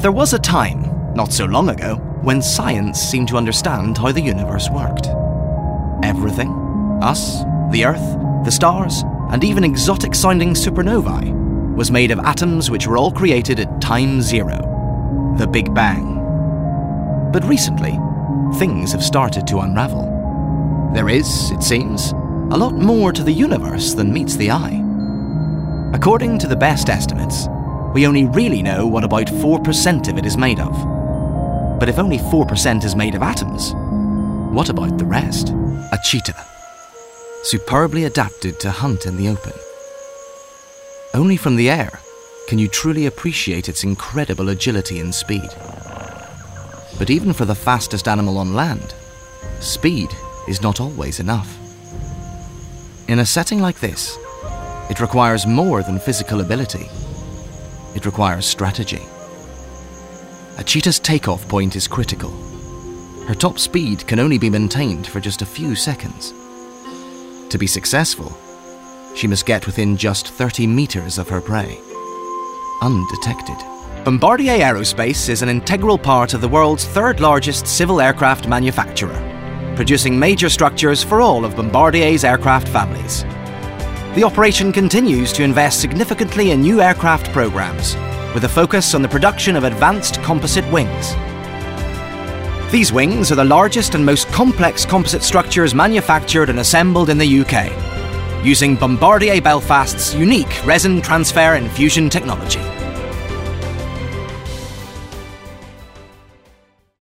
There was a time, not so long ago, when science seemed to understand how the universe worked. Everything, us, the Earth, the stars, and even exotic-sounding supernovae, was made of atoms which were all created at time zero, the Big Bang. But recently, things have started to unravel. There is, it seems, a lot more to the universe than meets the eye. According to the best estimates, we only really know what about 4% of it is made of. But if only 4% is made of atoms, what about the rest? A cheetah, superbly adapted to hunt in the open. Only from the air can you truly appreciate its incredible agility and speed. But even for the fastest animal on land, speed is not always enough. In a setting like this, it requires more than physical ability. It requires strategy. A cheetah's takeoff point is critical. Her top speed can only be maintained for just a few seconds. To be successful, she must get within just 30 meters of her prey, undetected. Bombardier Aerospace is an integral part of the world's third largest civil aircraft manufacturer, producing major structures for all of Bombardier's aircraft families. The operation continues to invest significantly in new aircraft programs, with a focus on the production of advanced composite wings. These wings are the largest and most complex composite structures manufactured and assembled in the UK, using Bombardier Belfast's unique resin transfer infusion technology.